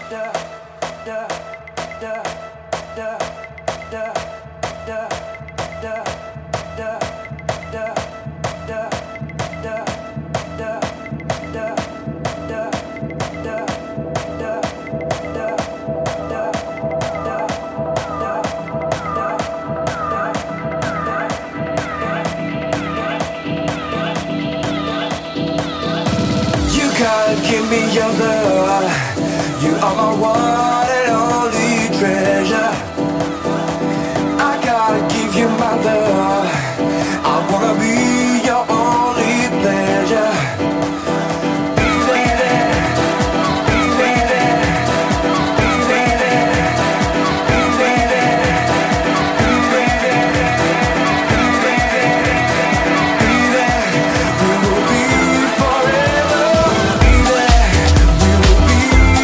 Give me your love. You are my one and only treasure. I gotta give you my love. I wanna be your only pleasure. We will be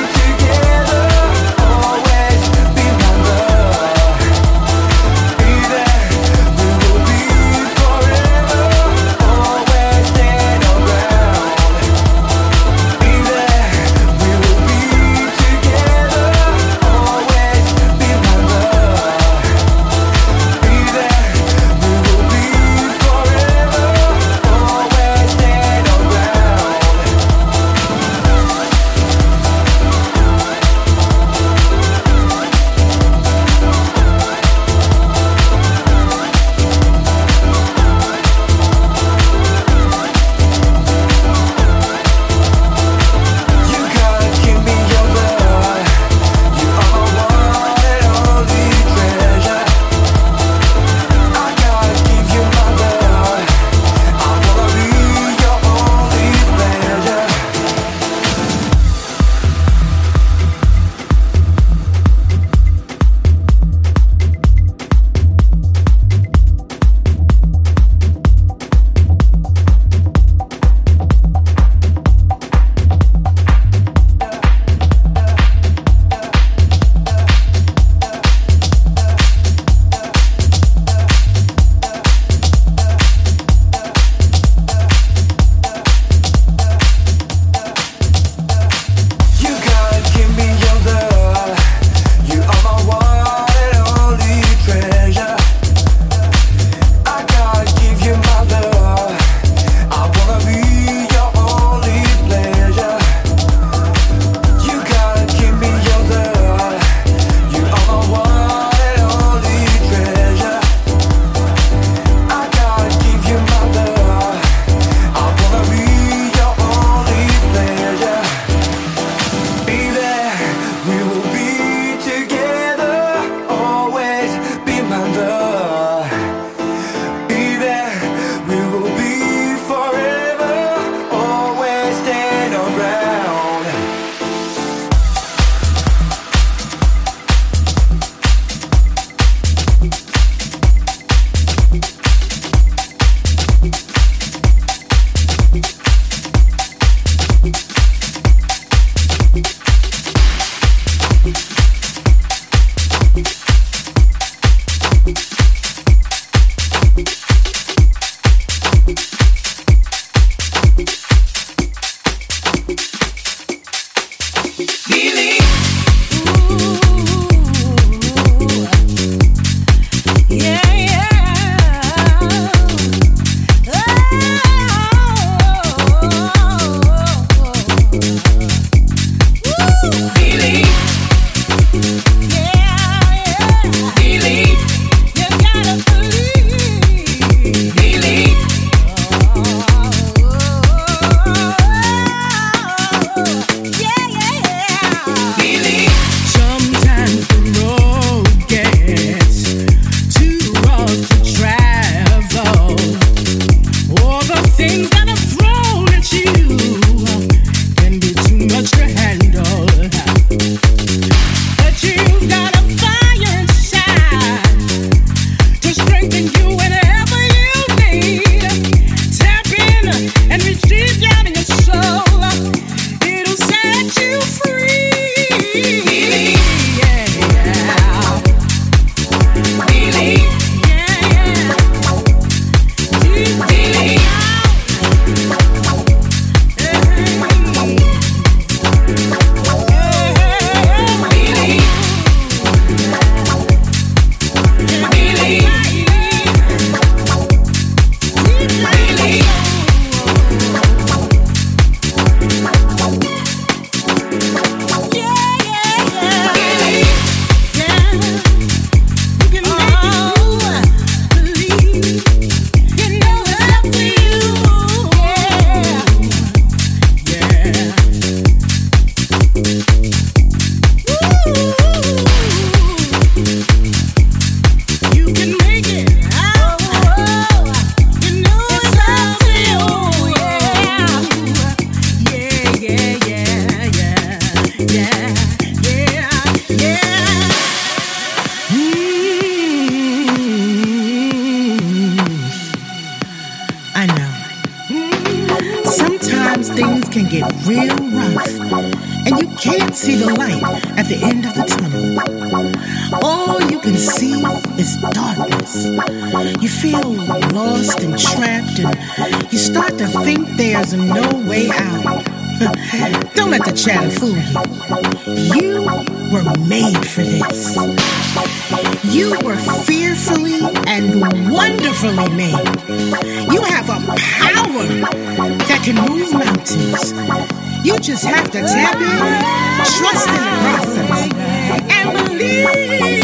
see the light at the end of the tunnel. All you can see is darkness. You feel lost and trapped, and you start to think there's no way out. Don't let the chatter fool you. You were made for this. You were fearfully and wonderfully made. You have a power that can move mountains. You just have to tap in, trust in the process, and believe.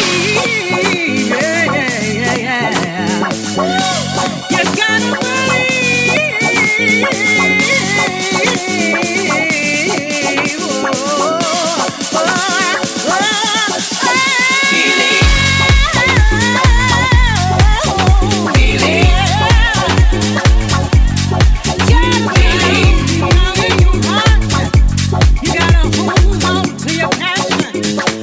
Yeah. You gotta believe. You gotta hold on to your passion.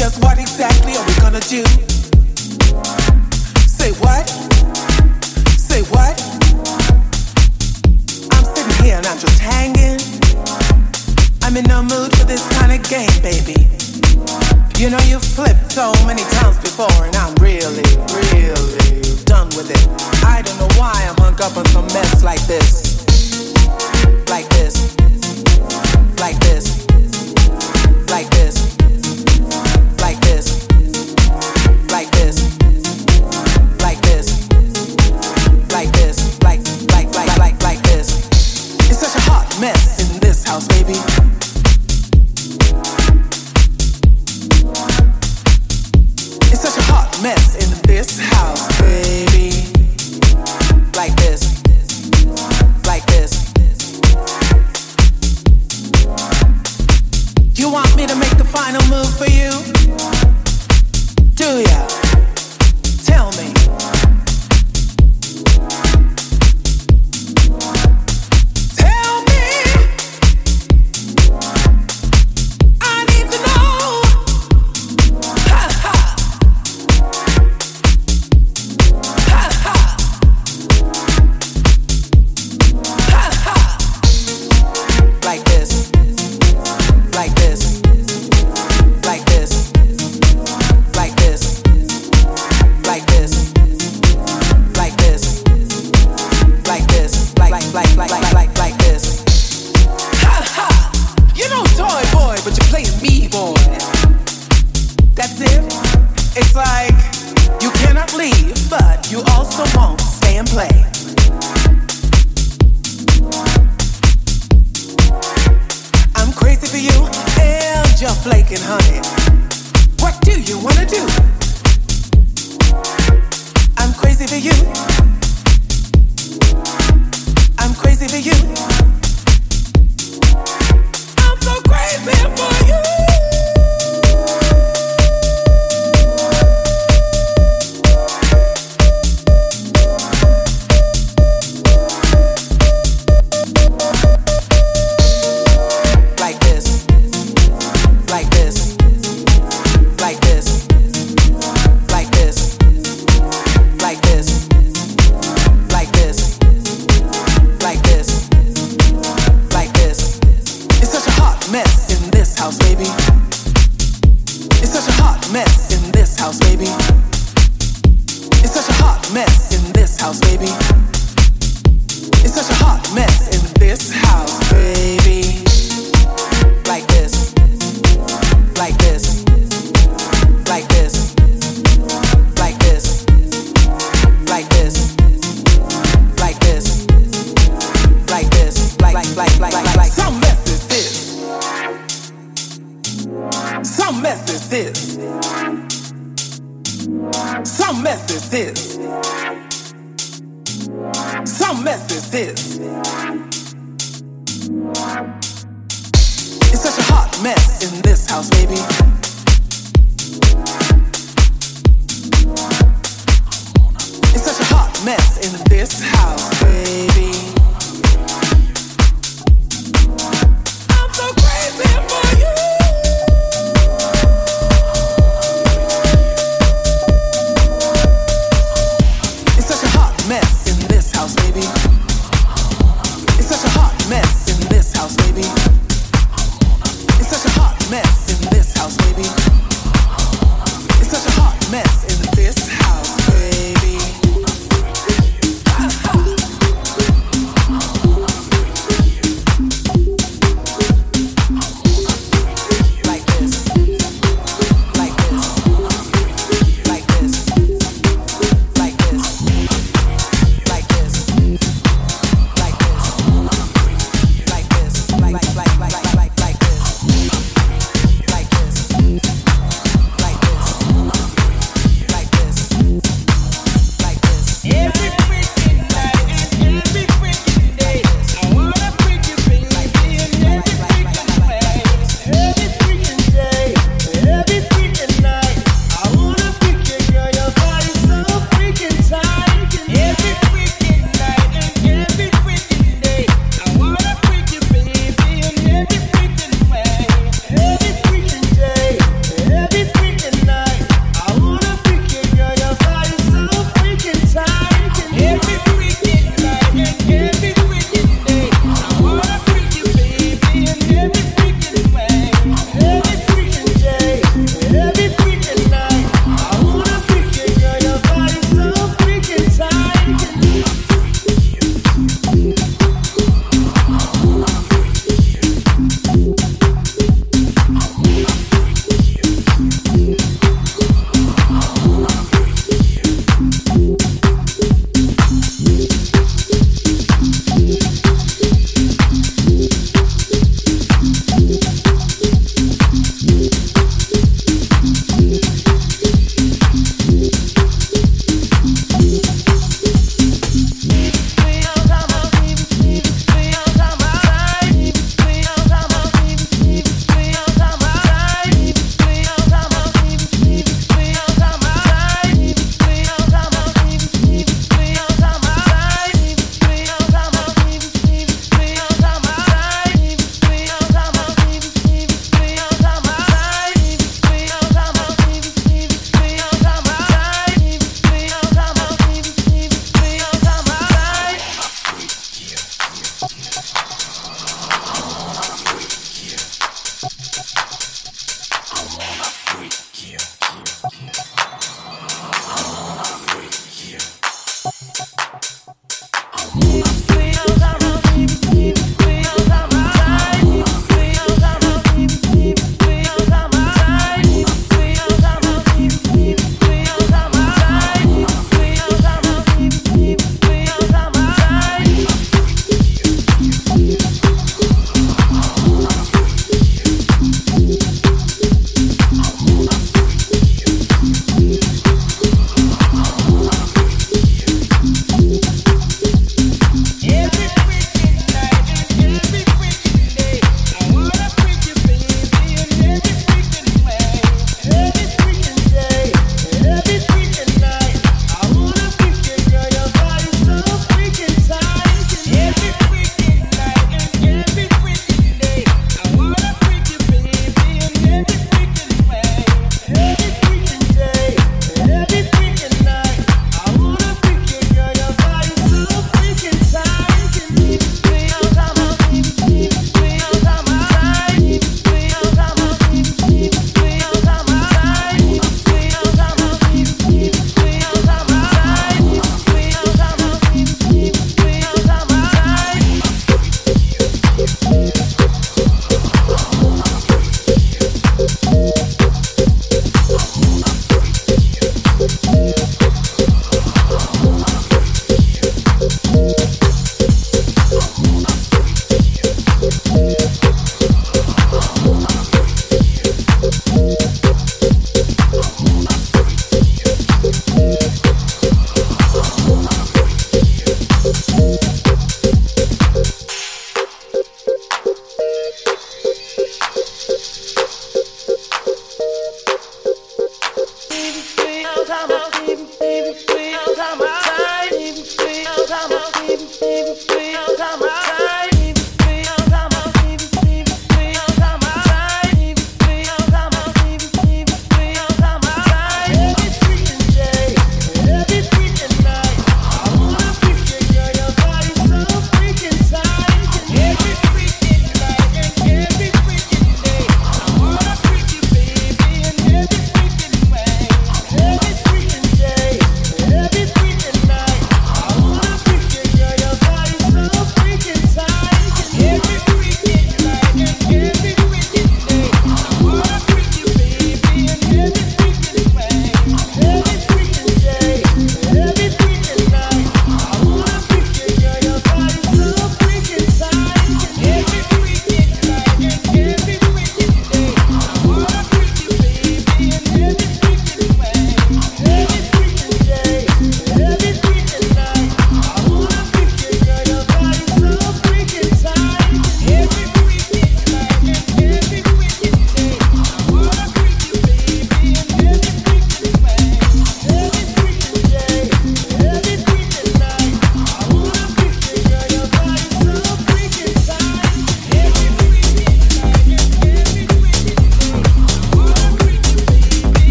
Just what exactly are we gonna do? Say what? Say what? I'm sitting here and I'm just hanging. I'm in no mood for this kind of game, baby. You know you've flipped so many times before and I'm really, really done with it. I don't know why I'm hung up on some mess like this. Like this. Like this. Like this. Like this. Like this. Like this. Like this. Like this. It's such a hot mess in this house, baby. It's such a hot mess in this house, baby. Like this. Like this. You want me to make the final move for you? Do ya? Tell me. Tell me. I need to know. Ha ha. Ha ha. Ha ha. Like this. Like this. Like this. Like this. Like this. Like this. Like this. Like this. Ha ha. You know toy boy, but you're playing me boy. That's it. It's like you cannot leave, but you also won't stay and play. I'm crazy for you and you're flaking, honey. What do you wanna do? I'm crazy for you. I'm crazy for you. I'm so crazy for you. Like this. Like this. Like this. Like this. Like this. Like this. Like this. Like this. It's such a hot mess in this house, baby. It's such a hot mess in this house, baby. It's such a hot mess in this house, baby. It's such a hot mess in this house, baby. Like this. Like this. Like this. Like this. Like this. Like this. Like this. Like. Some mess is this. Some mess is this. Some mess is this. Some mess is this. It's such a hot mess in this house, baby. It's such a hot mess in this house, baby. I'm so crazy for you. It's such a hot mess in this house, baby. It's such a hot mess in this house, baby. It's such a hot mess in this house, baby.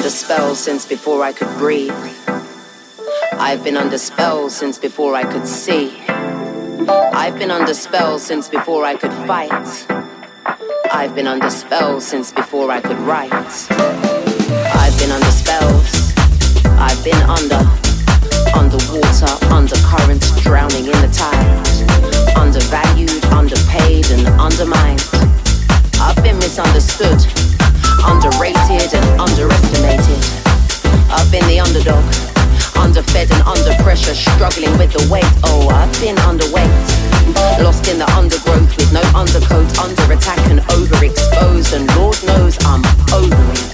under spells since before I could breathe. I've been under spells since before I could see. I've been under spells since before I could fight. I've been under spells since before I could write. I've been under spells. I've been underwater, undercurrent, drowning in the tide. Undervalued, underpaid, and undermined. I've been misunderstood, underrated, and underestimated. I've been the underdog, underfed and under pressure, struggling with the weight. Oh, I've been underweight, lost in the undergrowth with no undercoat, under attack and overexposed, and Lord knows I'm over it.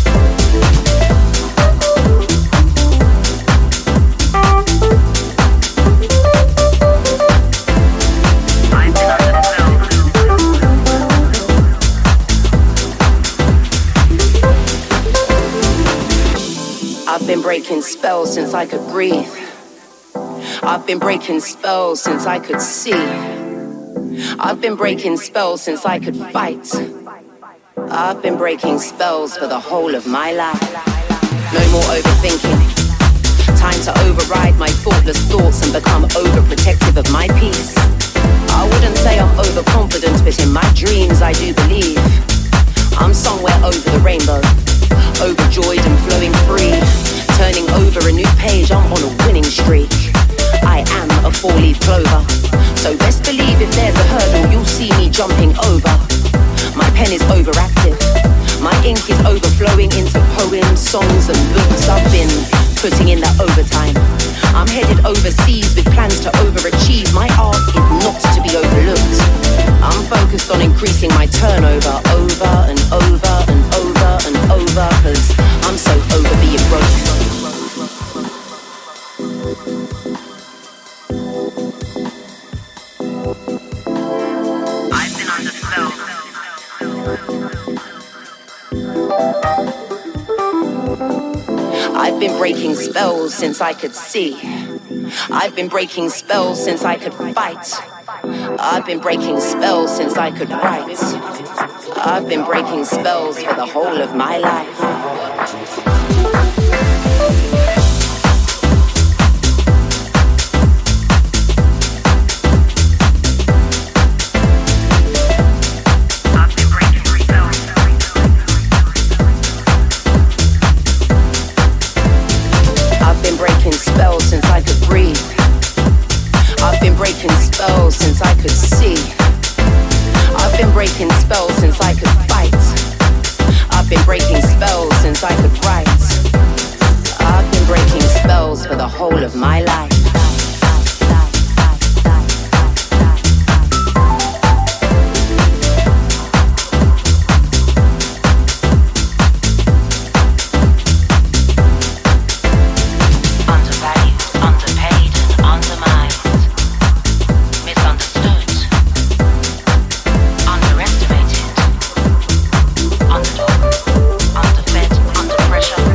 I've been breaking spells since I could breathe. I've been breaking spells since I could see. I've been breaking spells since I could fight. I've been breaking spells for the whole of my life. No more overthinking. Time to override my thoughtless thoughts and become overprotective of my peace. I wouldn't say I'm overconfident, but in my dreams I do believe I'm somewhere over the rainbow, overjoyed and flowing free, turning over a new page. I'm on a winning streak. I am a four-leaf clover, so best believe if there's a hurdle, you'll see me jumping over. My pen is overactive, my ink is overflowing into poems, songs and books. I've been putting in that overtime. I'm headed overseas with plans to overachieve. My art is not to be overlooked. I'm focused on increasing my turnover over and over and over and over, cause I'm so over being broke. I've been under spell. I've been breaking spells since I could see. I've been breaking spells since I could fight. I've been breaking spells since I could write. I've been breaking spells for the whole of my life. Spells since I could breathe. I've been breaking spells since I could see. I've been breaking spells since I could fight. I've been breaking spells since I could write. I've been breaking spells for the whole of my life. Pressure.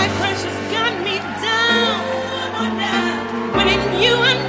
pressures got me down. When in you I